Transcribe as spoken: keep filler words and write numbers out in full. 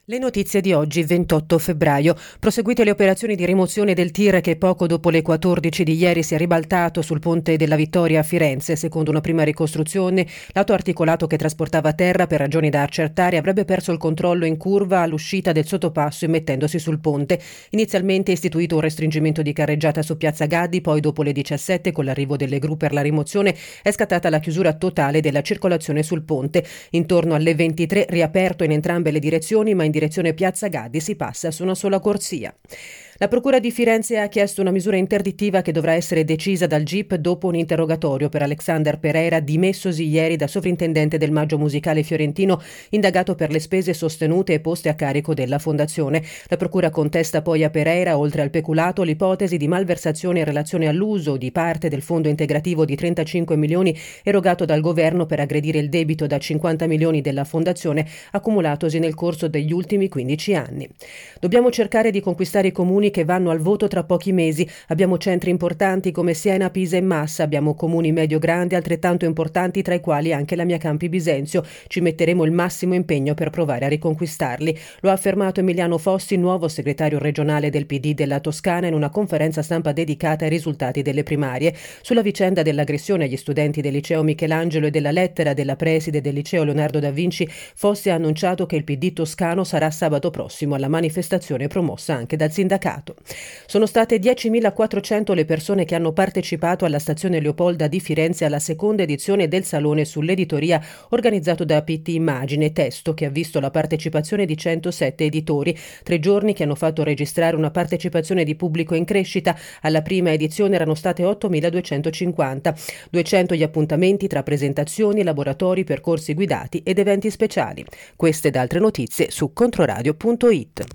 Le notizie di oggi, ventotto febbraio. Proseguite le operazioni di rimozione del tir che poco dopo le quattordici di ieri si è ribaltato sul ponte della Vittoria a Firenze. Secondo una prima ricostruzione, l'auto articolato che trasportava terra per ragioni da accertare avrebbe perso il controllo in curva all'uscita del sottopasso immettendosi sul ponte. Inizialmente istituito un restringimento di carreggiata su Piazza Gaddi, poi dopo le diciassette, con l'arrivo delle gru per la rimozione, è scattata la chiusura totale della circolazione sul ponte. Intorno alle ventitré riaperto in entrambe le direzioni, ma in direzione Piazza Gaddi si passa su una sola corsia. La Procura di Firenze ha chiesto una misura interdittiva che dovrà essere decisa dal G I P dopo un interrogatorio per Alexander Pereira, dimessosi ieri da sovrintendente del Maggio Musicale Fiorentino, indagato per le spese sostenute e poste a carico della fondazione. La Procura contesta poi a Pereira, oltre al peculato, l'ipotesi di malversazione in relazione all'uso di parte del fondo integrativo di trentacinque milioni erogato dal governo per aggredire il debito da cinquanta milioni della fondazione accumulatosi nel corso degli ultimi quindici anni. Dobbiamo cercare di conquistare i comuni che vanno al voto tra pochi mesi. Abbiamo centri importanti come Siena, Pisa e Massa, abbiamo comuni medio-grandi altrettanto importanti, tra i quali anche la mia Campi Bisenzio. Ci metteremo il massimo impegno per provare a riconquistarli. Lo ha affermato Emiliano Fossi, nuovo segretario regionale del P D della Toscana, in una conferenza stampa dedicata ai risultati delle primarie. Sulla vicenda dell'aggressione agli studenti del liceo Michelangelo e della lettera della preside del liceo Leonardo da Vinci, Fossi ha annunciato che il P D toscano sarà sabato prossimo alla manifestazione promossa anche dal sindacato. Sono state diecimilaquattrocento le persone che hanno partecipato alla stazione Leopolda di Firenze alla seconda edizione del Salone sull'editoria organizzato da P T Immagine, testo che ha visto la partecipazione di centosette editori, tre giorni che hanno fatto registrare una partecipazione di pubblico in crescita. Alla prima edizione erano state ottomiladuecentocinquanta, duecento gli appuntamenti tra presentazioni, laboratori, percorsi guidati ed eventi speciali. Queste ed altre notizie su controradio punto it.